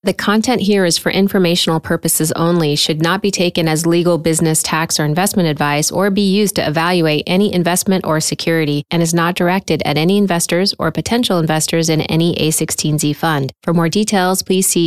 The content here is for informational purposes only, should not be taken as legal, business, tax, or investment advice, or be used to evaluate any investment or security, and is not directed at any investors or potential investors in any A16Z fund. For more details, please see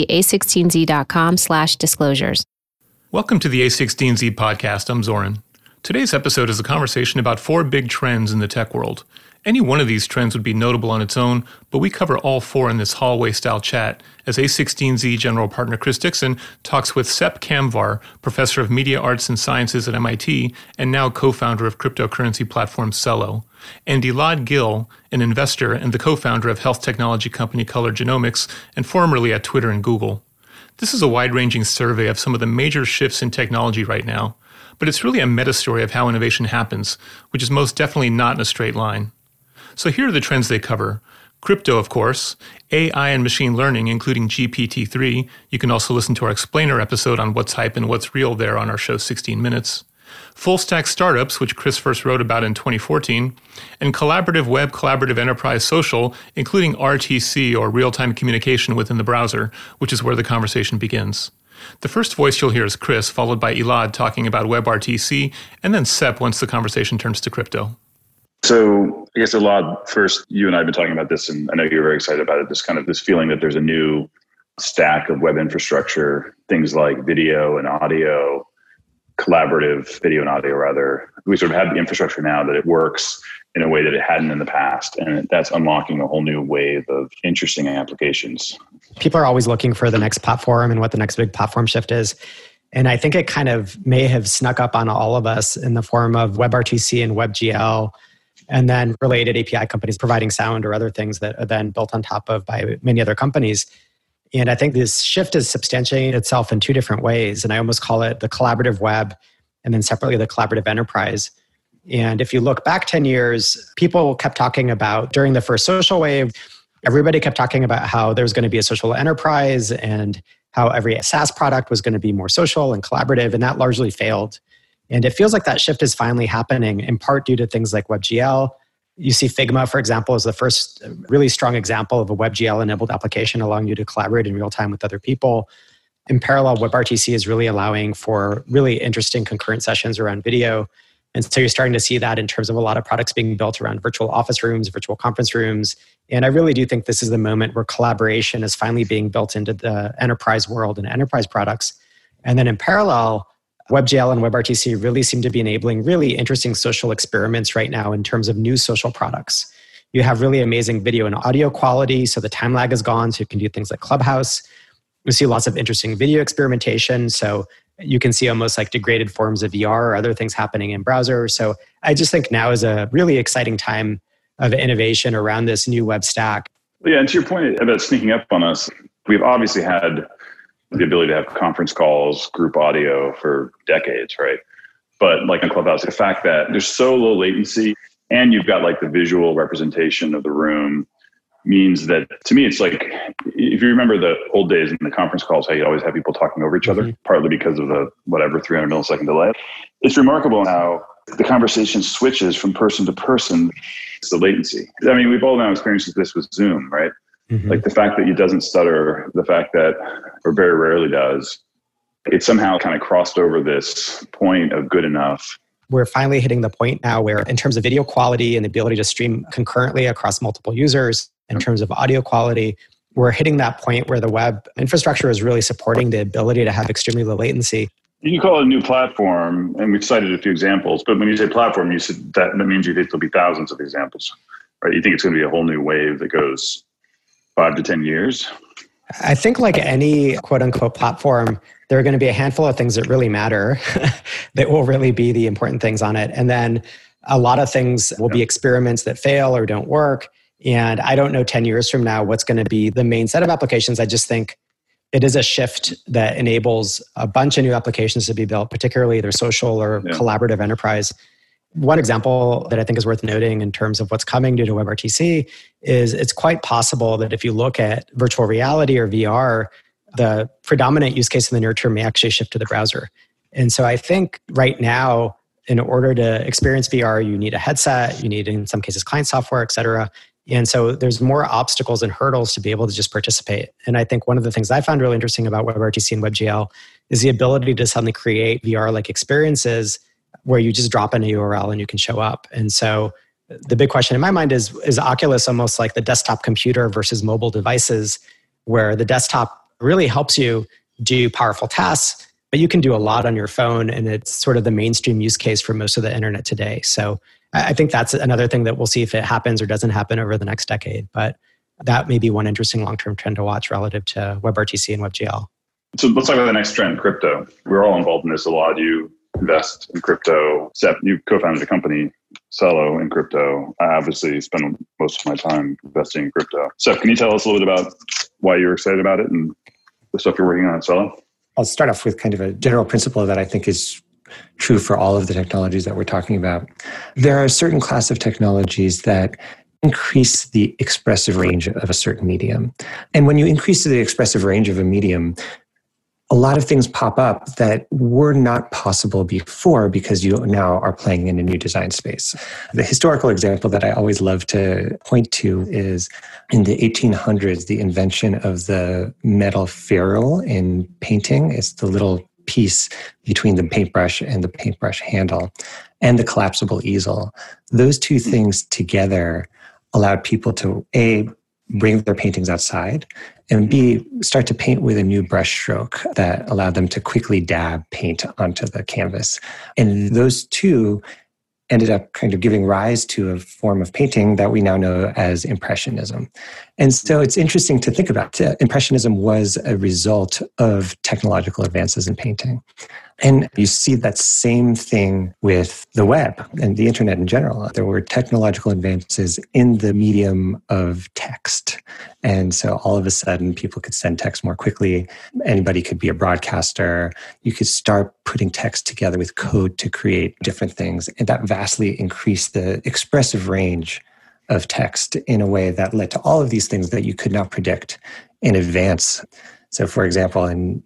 a16z.com/disclosures. Welcome to the A16Z podcast. I'm Zoran. Today's episode is a conversation about 4 big trends in the tech world. Any one of these trends would be notable on its own, but we cover all 4 in this hallway-style chat as A16Z General Partner Chris Dixon talks with Sep Kamvar, Professor of Media Arts and Sciences at MIT and now co-founder of cryptocurrency platform Celo, and Elad Gil, an investor and the co-founder of health technology company Color Genomics and formerly at Twitter and Google. This is a wide-ranging survey of some of the major shifts in technology right now, but it's really a meta-story of how innovation happens, which is most definitely not in a straight line. So here are the trends they cover. Crypto, of course, AI and machine learning, including GPT-3. You can also listen to our explainer episode on what's hype and what's real there on our show 16 Minutes. Full stack startups, which Chris first wrote about in 2014, and collaborative web, collaborative enterprise social, including RTC or real-time communication within the browser, which is where the conversation begins. The first voice you'll hear is Chris, followed by Elad talking about WebRTC, and then Sep once the conversation turns to crypto. So I guess Elad, first, you and I have been talking about this, and I know you're very excited about it, this feeling that there's a new stack of web infrastructure, things like video and audio, collaborative video and audio rather. We sort of have the infrastructure now that it works in a way that it hadn't in the past. And that's unlocking a whole new wave of interesting applications. People are always looking for the next platform and what the next big platform shift is. And I think it kind of may have snuck up on all of us in the form of WebRTC and WebGL, and then related API companies providing sound or other things that are then built on top of by many other companies. And I think this shift is substantiating itself in 2 different ways. And I almost call it the collaborative web and then separately the collaborative enterprise. And if you look back 10 years, people kept talking about, during the first social wave, everybody kept talking about how there's going to be a social enterprise and how every SaaS product was going to be more social and collaborative, and that largely failed. And it feels like that shift is finally happening, in part due to things like WebGL. You see Figma, for example, as the first really strong example of a WebGL-enabled application allowing you to collaborate in real time with other people. In parallel, WebRTC is really allowing for really interesting concurrent sessions around video. And so you're starting to see that in terms of a lot of products being built around virtual office rooms, virtual conference rooms. And I really do think this is the moment where collaboration is finally being built into the enterprise world and enterprise products. And then in parallel, WebGL and WebRTC really seem to be enabling really interesting social experiments right now in terms of new social products. You have really amazing video and audio quality, so the time lag is gone, so you can do things like Clubhouse. You see lots of interesting video experimentation, so you can see almost like degraded forms of VR or other things happening in browser. So I just think now is a really exciting time of innovation around this new web stack. Yeah, and to your point about sneaking up on us, we've obviously had the ability to have conference calls, group audio for decades, right? But like in Clubhouse, the fact that there's so low latency and you've got like the visual representation of the room means that, to me, it's like, if you remember the old days in the conference calls, how you always have people talking over each other, partly because of the 300 millisecond delay. It's remarkable how the conversation switches from person to person. It's the latency. I mean, we've all now experienced this with Zoom, right? Like the fact that it doesn't stutter, the fact that, or very rarely does, it somehow kind of crossed over this point of good enough. We're finally hitting the point now where, in terms of video quality and the ability to stream concurrently across multiple users, in terms of audio quality, we're hitting that point where the web infrastructure is really supporting the ability to have extremely low latency. You can call it a new platform, and we've cited a few examples, but when you say platform, you said that means you think there'll be thousands of examples, right? You think it's going to be a whole new wave that goes 5 to 10 years? I think like any quote unquote platform, there are going to be a handful of things that really matter that will really be the important things on it. And then a lot of things will be experiments that fail or don't work. And I don't know 10 years from now what's going to be the main set of applications. I just think it is a shift that enables a bunch of new applications to be built, particularly either social or collaborative enterprise. One example that I think is worth noting in terms of what's coming due to WebRTC is it's quite possible that if you look at virtual reality or VR, the predominant use case in the near term may actually shift to the browser. And so I think right now, in order to experience VR, you need a headset, you need, in some cases, client software, et cetera. And so there's more obstacles and hurdles to be able to just participate. And I think one of the things I found really interesting about WebRTC and WebGL is the ability to suddenly create VR-like experiences where you just drop in a URL and you can show up. And so the big question in my mind is Oculus almost like the desktop computer versus mobile devices, where the desktop really helps you do powerful tasks, but you can do a lot on your phone, and it's sort of the mainstream use case for most of the internet today. So I think that's another thing that we'll see if it happens or doesn't happen over the next decade. But that may be one interesting long-term trend to watch relative to WebRTC and WebGL. So let's talk about the next trend, crypto. We're all involved in this. A lot of you invest in crypto. Seth, you co-founded a company, Celo, in crypto. I obviously spend most of my time investing in crypto. Seth, can you tell us a little bit about why you're excited about it and the stuff you're working on at Celo? I'll start off with kind of a general principle that I think is true for all of the technologies that we're talking about. There are a certain class of technologies that increase the expressive range of a certain medium. And when you increase the expressive range of a medium, a lot of things pop up that were not possible before because you now are playing in a new design space. The historical example that I always love to point to is in the 1800s, the invention of the metal ferrule in painting. It's the little piece between the paintbrush and the paintbrush handle, and the collapsible easel. Those two things together allowed people to, A, bring their paintings outside, and B, start to paint with a new brush stroke that allowed them to quickly dab paint onto the canvas. And those two ended up kind of giving rise to a form of painting that we now know as Impressionism. And so it's interesting to think about. Impressionism was a result of technological advances in painting. And you see that same thing with the web and the internet in general. There were technological advances in the medium of text. And so all of a sudden, people could send text more quickly. Anybody could be a broadcaster. You could start putting text together with code to create different things. And that vastly increased the expressive range of text in a way that led to all of these things that you could not predict in advance. So for example, in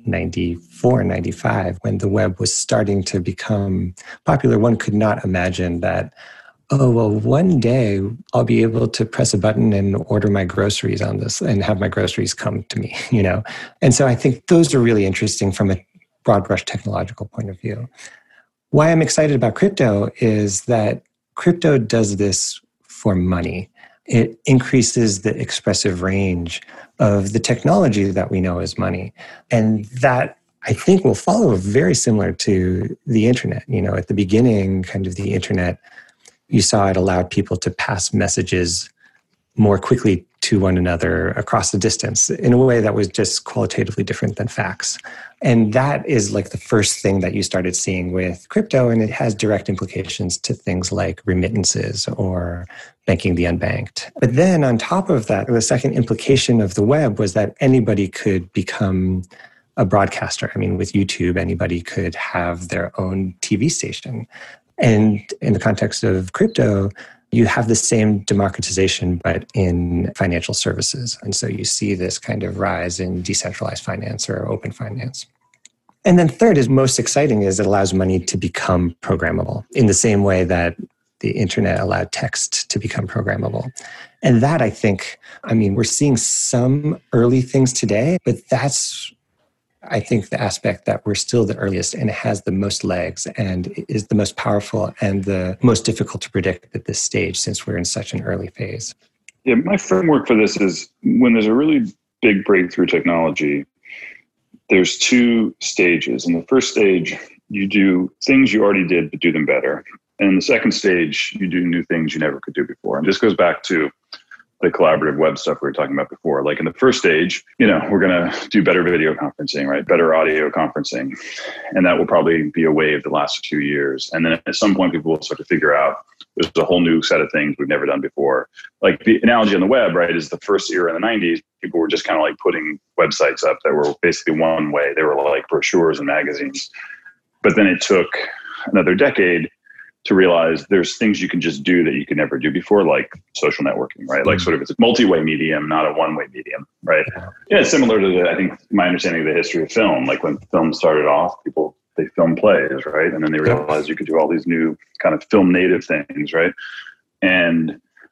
94, 95, when the web was starting to become popular, one could not imagine that, oh, well, one day I'll be able to press a button and order my groceries on this and have my groceries come to me, you know? And so I think those are really interesting from a broad brush technological point of view. Why I'm excited about crypto is that crypto does this for money. It increases the expressive range of the technology that we know as money. And that, I think, will follow very similar to the internet. You know, at the beginning, kind of the internet, you saw it allowed people to pass messages more quickly to one another across the distance in a way that was just qualitatively different than fax. And that is like the first thing that you started seeing with crypto, and it has direct implications to things like remittances or banking the unbanked. But then on top of that, the second implication of the web was that anybody could become a broadcaster. I mean, with YouTube, anybody could have their own TV station. And in the context of crypto, you have the same democratization, but in financial services. And so you see this kind of rise in decentralized finance or open finance. And then third is most exciting is it allows money to become programmable in the same way that the internet allowed text to become programmable. And that, I think, I mean, we're seeing some early things today, but that's, I think, the aspect that we're still the earliest, and it has the most legs and is the most powerful and the most difficult to predict at this stage since we're in such an early phase. Yeah, my framework for this is when there's a really big breakthrough technology, there's two stages. In the first stage, you do things you already did, but do them better. And in the second stage, you do new things you never could do before. And this goes back to the collaborative web stuff we were talking about before. Like in the first stage, you know, we're going to do better video conferencing, right? Better audio conferencing. And that will probably be a wave that lasts a few years. And then at some point, people will start to figure out there's a whole new set of things we've never done before. Like the analogy on the web, right, is the first era in the 90s, people were just kind of like putting websites up that were basically one way. They were like brochures and magazines. But then it took another decade to realize there's things you can just do that you could never do before, like social networking, right? Like sort of it's a multi-way medium, not a one-way medium, right? Yeah, it's similar to I think my understanding of the history of film. Like when film started off, they film plays, right? And then they realized you could do all these new kind of film native things, right? And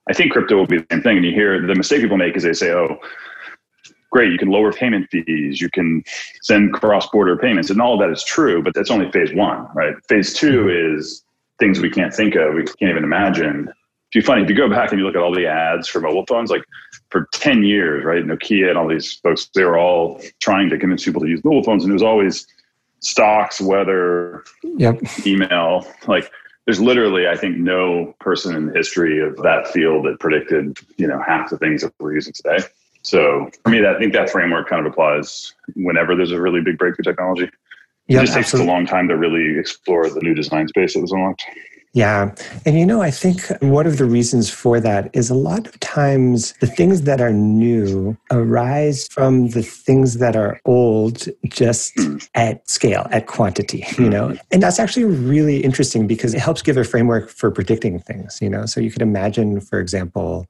I think crypto will be the same thing. And you hear the mistake people make is they say, oh, great, you can lower payment fees, you can send cross-border payments, and all of that is true, but that's only phase one, right? Phase two is things we can't think of, we can't even imagine. It's funny, if you go back and you look at all the ads for mobile phones, like for 10 years, right? Nokia and all these folks, they were all trying to convince people to use mobile phones, and it was always stocks, weather, email. Like there's literally, I think, no person in the history of that field that predicted, half the things that we're using today. So for me, I think that framework kind of applies whenever there's a really big breakthrough technology. It just takes a long time to really explore the new design space that was unlocked. Yeah. And I think one of the reasons for that is a lot of times the things that are new arise from the things that are old just at scale, at quantity, And that's actually really interesting because it helps give a framework for predicting things, So you could imagine, for example,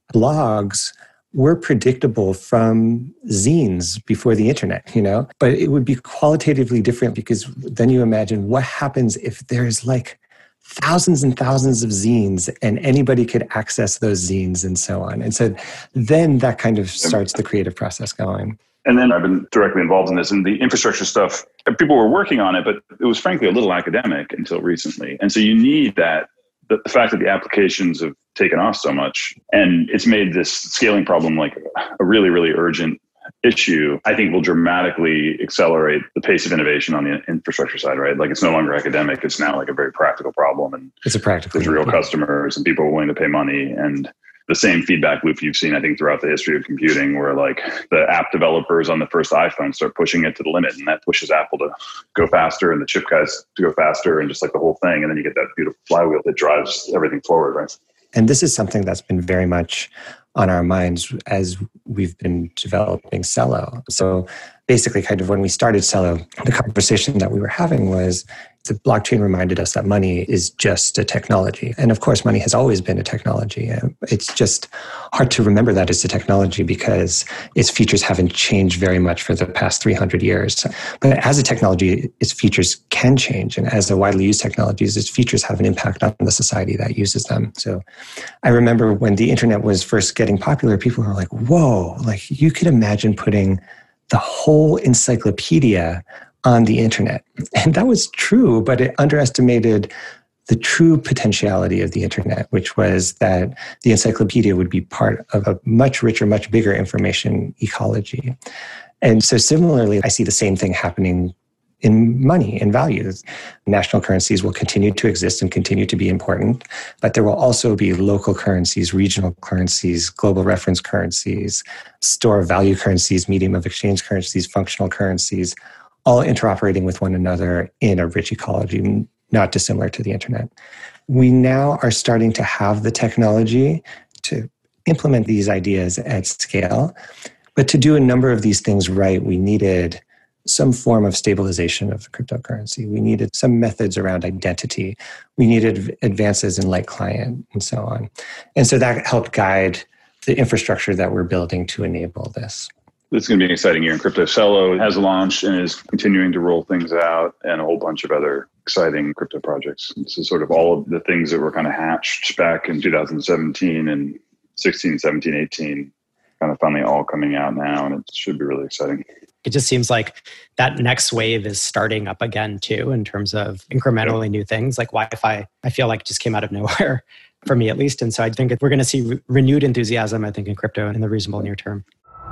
blogs were predictable from zines before the internet, But it would be qualitatively different because then you imagine what happens if there's like thousands and thousands of zines and anybody could access those zines and so on. And so then that kind of starts the creative process going. And then I've been directly involved in this, and the infrastructure stuff, people were working on it, but it was frankly a little academic until recently. And so you need that, the fact that the applications have taken off so much, and it's made this scaling problem like a really, really urgent issue, I think will dramatically accelerate the pace of innovation on the infrastructure side, right? Like it's no longer academic. It's now like a very practical problem. And it's a practical. There's real customers and people are willing to pay money. And the same feedback loop you've seen, I think, throughout the history of computing, where like the app developers on the first iPhone start pushing it to the limit, and that pushes Apple to go faster and the chip guys to go faster, and just like the whole thing. And then you get that beautiful flywheel that drives everything forward, right? And this is something that's been very much on our minds as we've been developing Celo. So basically, kind of when we started Celo, the conversation that we were having was the blockchain reminded us that money is just a technology. And of course, money has always been a technology. It's just hard to remember that it's a technology because its features haven't changed very much for the past 300 years. But as a technology, its features can change. And as a widely used technology, its features have an impact on the society that uses them. So I remember when the internet was first getting popular, people were like, whoa, like you could imagine putting the whole encyclopedia on the internet. And that was true, but it underestimated the true potentiality of the internet, which was that the encyclopedia would be part of a much richer, much bigger information ecology. And so similarly, I see the same thing happening in money and values. National currencies will continue to exist and continue to be important, but there will also be local currencies, regional currencies, global reference currencies, store of value currencies, medium of exchange currencies, functional currencies, all interoperating with one another in a rich ecology, not dissimilar to the internet. We now are starting to have the technology to implement these ideas at scale, but to do a number of these things right, we needed some form of stabilization of cryptocurrency. We needed some methods around identity. We needed advances in light client and so on. And so that helped guide the infrastructure that we're building to enable this. It's going to be an exciting year in crypto. Celo has launched and is continuing to roll things out, and a whole bunch of other exciting crypto projects. This is sort of all of the things that were kind of hatched back in 2017 and 16, 17, 18, kind of finally all coming out now, and it should be really exciting. It just seems like that next wave is starting up again too, in terms of incrementally new things like Wi-Fi. I feel like it just came out of nowhere for me at least. And so I think we're going to see renewed enthusiasm, I think, in crypto in the reasonable near term.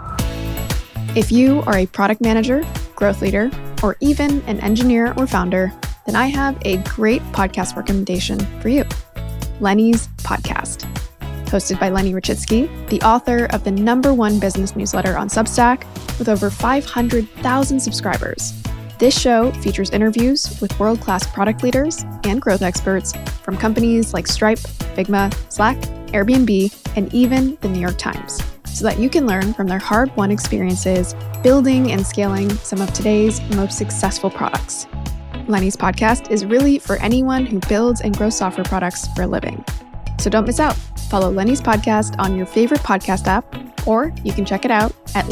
If you are a product manager, growth leader, or even an engineer or founder, then I have a great podcast recommendation for you. Lenny's Podcast. Hosted by Lenny Rachitsky, the author of the #1 business newsletter on Substack with over 500,000 subscribers. This show features interviews with world-class product leaders and growth experts from companies like Stripe, Figma, Slack, Airbnb, and even the New York Times, so that you can learn from their hard-won experiences building and scaling some of today's most successful products. Lenny's Podcast is really for anyone who builds and grows software products for a living. So don't miss out. Follow Lenny's Podcast on your favorite podcast app, or you can check it out at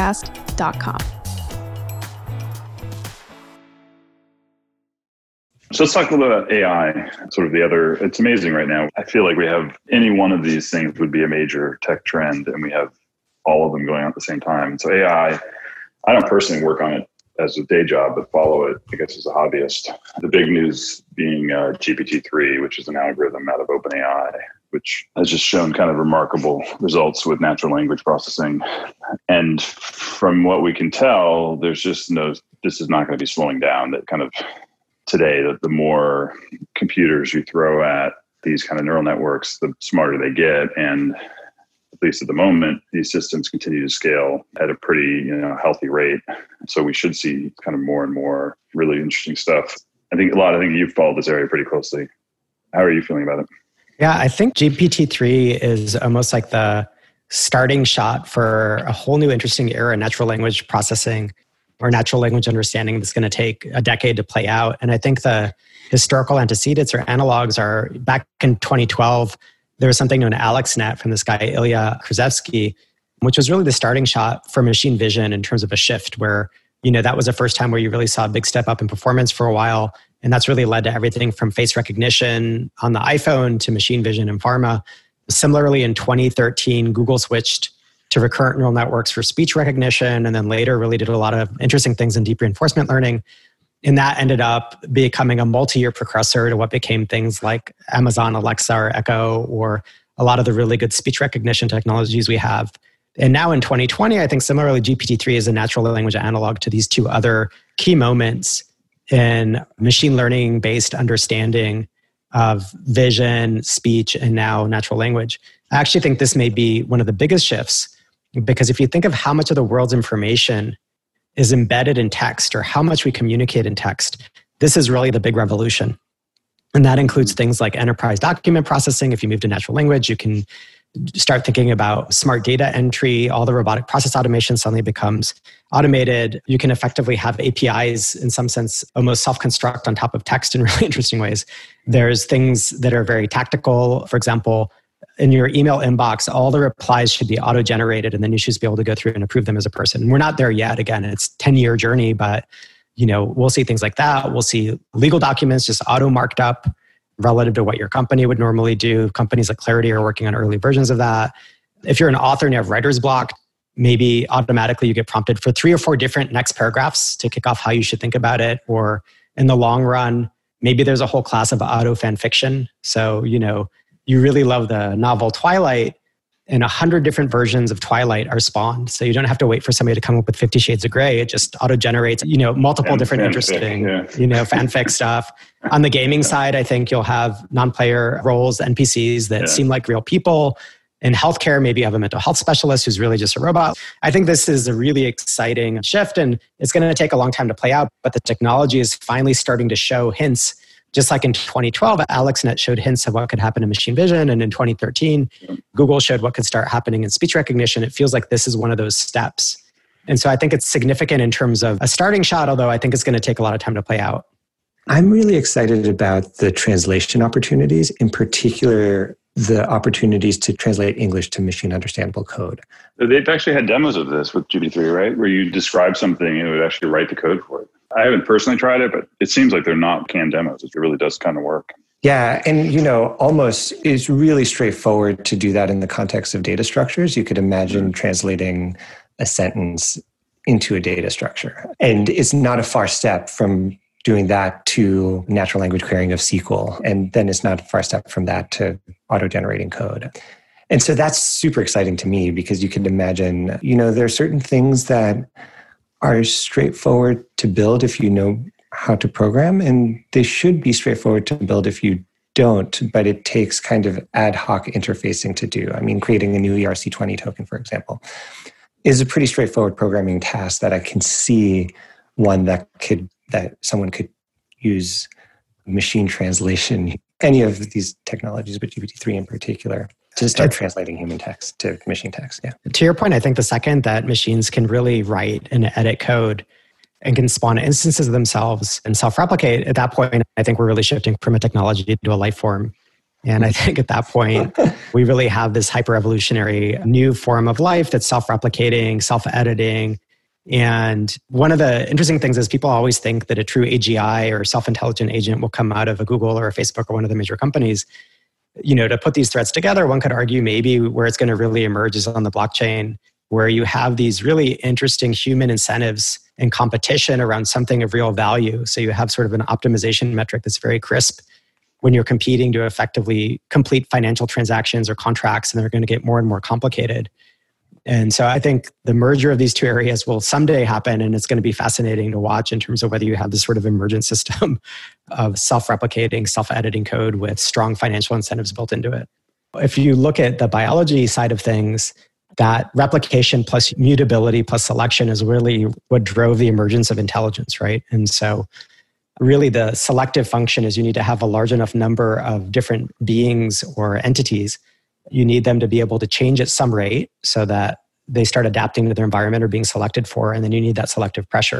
lennyspodcast.com. So let's talk a little about AI, sort of it's amazing right now. I feel like we have any one of these things would be a major tech trend, and we have all of them going on at the same time. So AI, I don't personally work on it as a day job, but follow it, I guess, as a hobbyist. The big news being GPT-3, which is an algorithm out of OpenAI, which has just shown kind of remarkable results with natural language processing. And from what we can tell, this is not going to be slowing down. That kind of today, the more computers you throw at these kind of neural networks, the smarter they get. And at least at the moment, these systems continue to scale at a pretty healthy rate. So we should see kind of more and more really interesting stuff. I think you've followed this area pretty closely. How are you feeling about it? Yeah, I think GPT-3 is almost like the starting shot for a whole new interesting era in natural language processing or natural language understanding that's going to take a decade to play out. And I think the historical antecedents or analogs are back in 2012, there was something known as AlexNet from this guy, Ilya Krzyzewski, which was really the starting shot for machine vision in terms of a shift where, that was the first time where you really saw a big step up in performance for a while. And that's really led to everything from face recognition on the iPhone to machine vision in pharma. Similarly, in 2013, Google switched to recurrent neural networks for speech recognition, and then later really did a lot of interesting things in deep reinforcement learning. And that ended up becoming a multi-year precursor to what became things like Amazon Alexa or Echo, or a lot of the really good speech recognition technologies we have. And now in 2020, I think similarly, GPT-3 is a natural language analog to these two other key moments in machine learning-based understanding of vision, speech, and now natural language. I actually think this may be one of the biggest shifts, because if you think of how much of the world's information is embedded in text or how much we communicate in text, this is really the big revolution. And that includes things like enterprise document processing. If you move to natural language, you can start thinking about smart data entry. All the robotic process automation suddenly becomes automated. You can effectively have APIs, in some sense, almost self-construct on top of text in really interesting ways. There's things that are very tactical. For example, in your email inbox, all the replies should be auto-generated, and then you should be able to go through and approve them as a person. We're not there yet. Again, it's a 10-year journey, but we'll see things like that. We'll see legal documents just auto-marked up relative to what your company would normally do. Companies like Clarity are working on early versions of that. If you're an author and you have writer's block, maybe automatically you get prompted for 3 or 4 different next paragraphs to kick off how you should think about it. Or in the long run, maybe there's a whole class of auto fan fiction. So, you really love the novel Twilight, and 100 different versions of Twilight are spawned. So you don't have to wait for somebody to come up with 50 Shades of Grey. It just auto-generates, multiple different interesting, fanfic stuff. On the gaming side, I think you'll have non-player roles, NPCs that seem like real people. In healthcare, maybe you have a mental health specialist who's really just a robot. I think this is a really exciting shift, and it's going to take a long time to play out, but the technology is finally starting to show hints. Just like in 2012, AlexNet showed hints of what could happen in machine vision. And in 2013, Google showed what could start happening in speech recognition. It feels like this is one of those steps. And so I think it's significant in terms of a starting shot, although I think it's going to take a lot of time to play out. I'm really excited about the translation opportunities, in particular, the opportunities to translate English to machine understandable code. They've actually had demos of this with GPT-3, right? Where you describe something and it would actually write the code for it. I haven't personally tried it, but it seems like they're not canned demos. It really does kind of work. Yeah, and almost is really straightforward to do that in the context of data structures. You could imagine translating a sentence into a data structure. And it's not a far step from doing that to natural language querying of SQL. And then it's not a far step from that to auto-generating code. And so that's super exciting to me, because you can imagine, there are certain things that are straightforward to build if you know how to program, and they should be straightforward to build if you don't, but it takes kind of ad hoc interfacing to do. I mean, creating a new ERC20 token, for example, is a pretty straightforward programming task that I can see one that someone could use machine translation, any of these technologies, but GPT-3 in particular, to start translating human text to machine text. Yeah. To your point, I think the second that machines can really write and edit code and can spawn instances of themselves and self-replicate, at that point, I think we're really shifting from a technology to a life form. And I think at that point, we really have this hyper-evolutionary new form of life that's self-replicating, self-editing, And one of the interesting things is people always think that a true AGI or self-intelligent agent will come out of a Google or a Facebook or one of the major companies. To put these threads together, one could argue maybe where it's going to really emerge is on the blockchain, where you have these really interesting human incentives and competition around something of real value. So you have sort of an optimization metric that's very crisp when you're competing to effectively complete financial transactions or contracts, and they're going to get more and more complicated. And so I think the merger of these two areas will someday happen, and it's going to be fascinating to watch in terms of whether you have this sort of emergent system of self-replicating, self-editing code with strong financial incentives built into it. If you look at the biology side of things, that replication plus mutability plus selection is really what drove the emergence of intelligence, right? And so really the selective function is you need to have a large enough number of different beings or entities. You need them to be able to change at some rate so that they start adapting to their environment or being selected for, and then you need that selective pressure.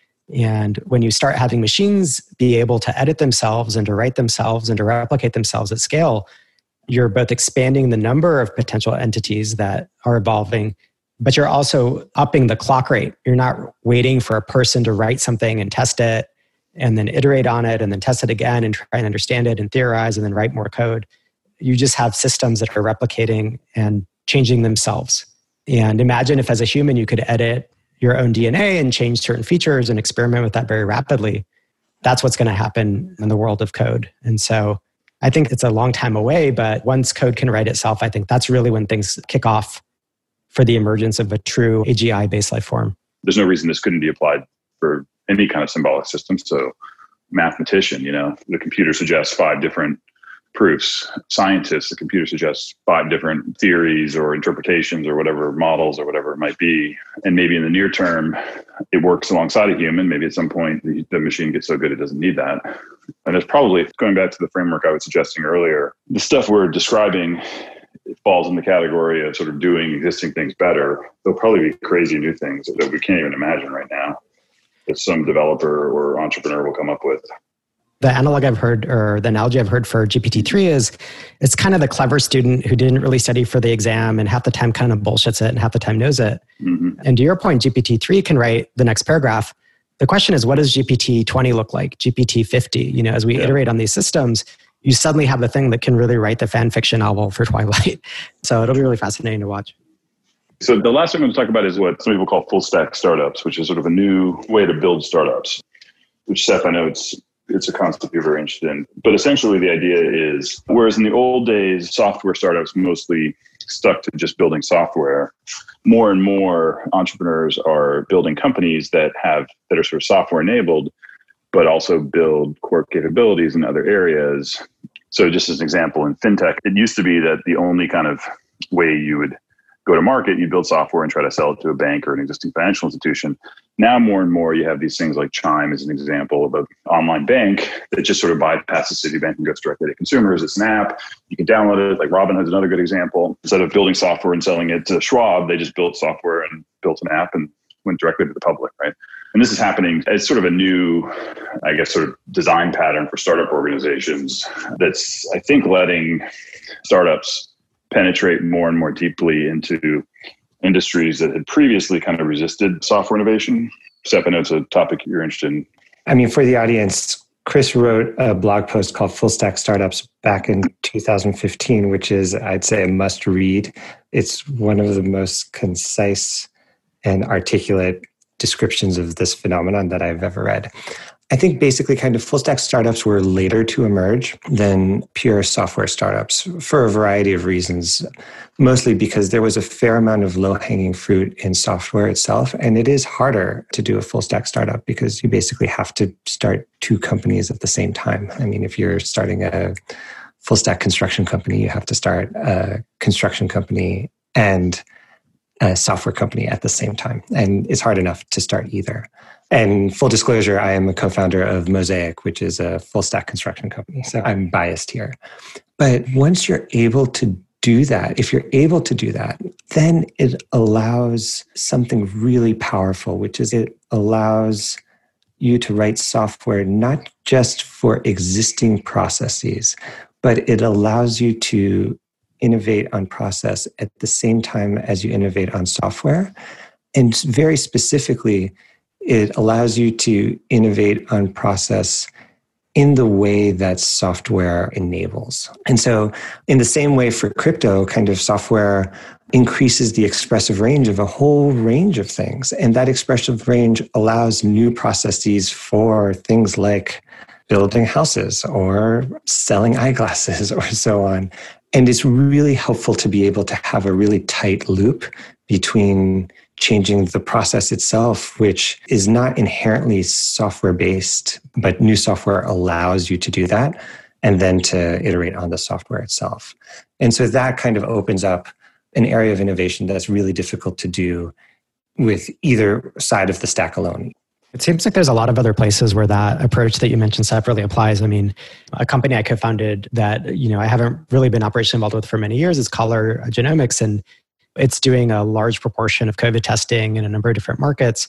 And when you start having machines be able to edit themselves and to write themselves and to replicate themselves at scale, you're both expanding the number of potential entities that are evolving, but you're also upping the clock rate. You're not waiting for a person to write something and test it and then iterate on it and then test it again and try and understand it and theorize and then write more code. You just have systems that are replicating and changing themselves. And imagine if as a human you could edit your own DNA and change certain features and experiment with that very rapidly. That's what's going to happen in the world of code. And so I think it's a long time away, but once code can write itself, I think that's really when things kick off for the emergence of a true AGI-based life form. There's no reason this couldn't be applied for any kind of symbolic system. So mathematician, the computer suggests 5 different proofs. Scientists, the computer suggests 5 different theories or interpretations or whatever, models or whatever it might be. And maybe in the near term, it works alongside a human. Maybe at some point, the machine gets so good it doesn't need that. And it's probably, going back to the framework I was suggesting earlier, the stuff we're describing, it falls in the category of sort of doing existing things better. There'll probably be crazy new things that we can't even imagine right now that some developer or entrepreneur will come up with. The analog I've heard, or the analogy I've heard for GPT-3 is it's kind of the clever student who didn't really study for the exam and half the time kind of bullshits it and half the time knows it. Mm-hmm. And to your point, GPT-3 can write the next paragraph. The question is, what does GPT-20 look like? GPT-50? As we iterate on these systems, you suddenly have the thing that can really write the fan fiction novel for Twilight. So it'll be really fascinating to watch. So the last thing I'm going to talk about is what some people call full stack startups, which is sort of a new way to build startups, which Seth, I know it's a concept you're very interested in. But essentially the idea is, whereas in the old days, software startups mostly stuck to just building software, more and more entrepreneurs are building companies that are sort of software enabled, but also build core capabilities in other areas. So just as an example, in fintech, it used to be that the only kind of way you would go to market, you build software and try to sell it to a bank or an existing financial institution. Now, more and more, you have these things like Chime as an example of an online bank that just sort of bypasses Citibank and goes directly to consumers. It's an app. You can download it. Like Robinhood's another good example. Instead of building software and selling it to Schwab, they just built software and built an app and went directly to the public, right? And this is happening. It's sort of a new, I guess, sort of design pattern for startup organizations that's, I think, letting startups penetrate more and more deeply into industries that had previously kind of resisted software innovation. Seth, I know it's a topic you're interested in. I mean, for the audience, Chris wrote a blog post called Full Stack Startups back in 2015, which is, I'd say, a must read. It's one of the most concise and articulate descriptions of this phenomenon that I've ever read. I think basically kind of full stack startups were later to emerge than pure software startups for a variety of reasons, mostly because there was a fair amount of low-hanging fruit in software itself. And it is harder to do a full stack startup because you basically have to start 2 companies at the same time. I mean, if you're starting a full stack construction company, you have to start a construction company and a software company at the same time. And it's hard enough to start either. And full disclosure, I am a co-founder of Mosaic, which is a full stack construction company. So I'm biased here. But once you're able to do that, if you're able to do that, then it allows something really powerful, which is it allows you to write software not just for existing processes, but it allows you to innovate on process at the same time as you innovate on software. And very specifically, it allows you to innovate on process in the way that software enables. And so in the same way for crypto, kind of software increases the expressive range of a whole range of things. And that expressive range allows new processes for things like building houses or selling eyeglasses or so on. And it's really helpful to be able to have a really tight loop between changing the process itself, which is not inherently software-based, but new software allows you to do that, and then to iterate on the software itself. And so that kind of opens up an area of innovation that's really difficult to do with either side of the stack alone. It seems like there's a lot of other places where that approach that you mentioned, Seth, really applies. I mean, a company I co-founded that, I haven't really been operationally involved with for many years is Color Genomics, and it's doing a large proportion of COVID testing in a number of different markets.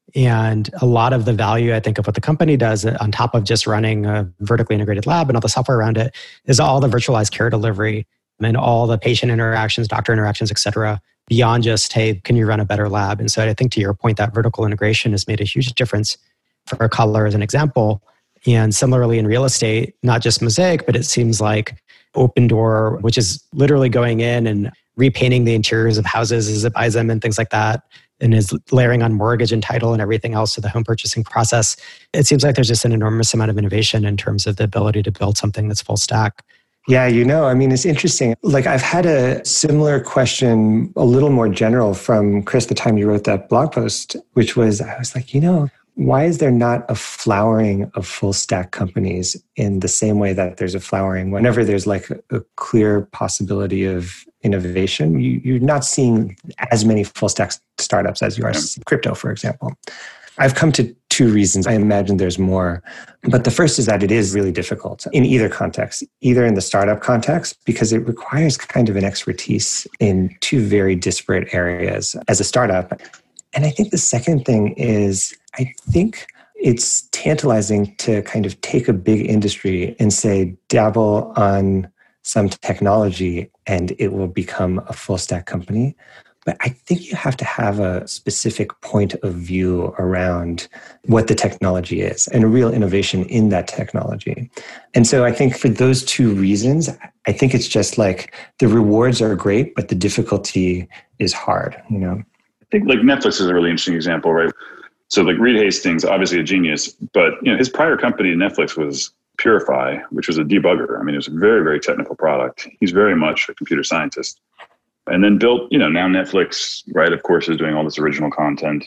And a lot of the value, I think, of what the company does on top of just running a vertically integrated lab and all the software around it is all the virtualized care delivery and all the patient interactions, doctor interactions, et cetera, beyond just, hey, can you run a better lab? And so I think to your point, that vertical integration has made a huge difference for Color as an example. And similarly in real estate, not just Mosaic, but it seems like Opendoor, which is literally going in and repainting the interiors of houses as it buys them and things like that, and is layering on mortgage and title and everything else to the home purchasing process. It seems like there's just an enormous amount of innovation in terms of the ability to build something that's full stack. Yeah, it's interesting. Like I've had a similar question, a little more general from Chris the time you wrote that blog post, which was, I was like, why is there not a flowering of full stack companies in the same way that there's a flowering whenever there's like a clear possibility of innovation? You're not seeing as many full stack startups as you are crypto, for example. I've come to two reasons. I imagine there's more. But the first is that it is really difficult in either context, either in the startup context, because it requires kind of an expertise in two very disparate areas as a startup. And I think the second thing is, I think it's tantalizing to kind of take a big industry and say, dabble on some technology and it will become a full stack company. But I think you have to have a specific point of view around what the technology is and a real innovation in that technology. And so I think for those two reasons, I think it's just like the rewards are great, but the difficulty is hard, I think like Netflix is a really interesting example, right? So like Reed Hastings, obviously a genius, but his prior company, Netflix, was Purify, which was a debugger. I mean, it was a very, very technical product. He's very much a computer scientist. And then built, now Netflix, right, of course, is doing all this original content,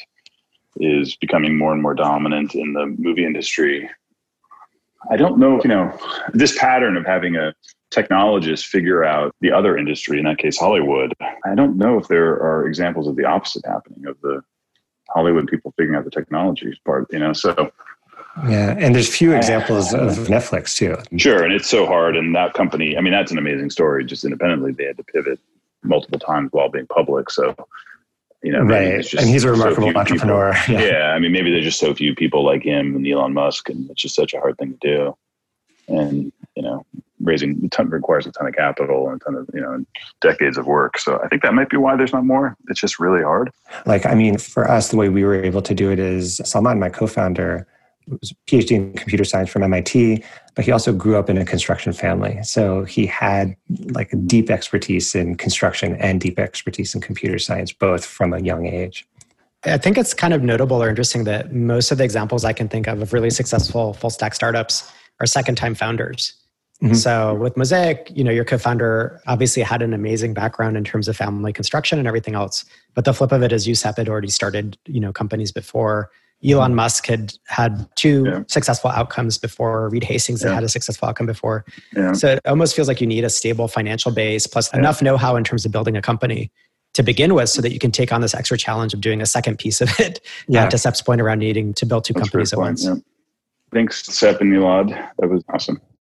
is becoming more and more dominant in the movie industry. I don't know, this pattern of having a technologist figure out the other industry, in that case, Hollywood. I don't know if there are examples of the opposite happening, of the Hollywood people figuring out the technology part, so. Yeah, and there's few examples of Netflix too. Sure, and it's so hard. And that company, that's an amazing story. Just independently, they had to pivot multiple times while being public. So, right. And he's a remarkable entrepreneur. Yeah. Maybe there's just so few people like him and Elon Musk, and it's just such a hard thing to do. And, raising a ton requires a ton of capital and a ton of, decades of work. So I think that might be why there's not more. It's just really hard. For us, the way we were able to do it is Salman, my co-founder, was a PhD in computer science from MIT, but he also grew up in a construction family. So he had like a deep expertise in construction and deep expertise in computer science, both from a young age. I think it's kind of notable or interesting that most of the examples I can think of really successful full stack startups are second-time founders. Mm-hmm. So with Mosaic, your co-founder obviously had an amazing background in terms of family construction and everything else. But the flip of it is Youssef had already started, companies before. Elon Musk had two successful outcomes before. Reed Hastings had a successful outcome before. Yeah. So it almost feels like you need a stable financial base plus enough know-how in terms of building a company to begin with so that you can take on this extra challenge of doing a second piece of it. To Sep's point around needing to build two companies at once. Yeah. Thanks, Sep and Elad. That was awesome.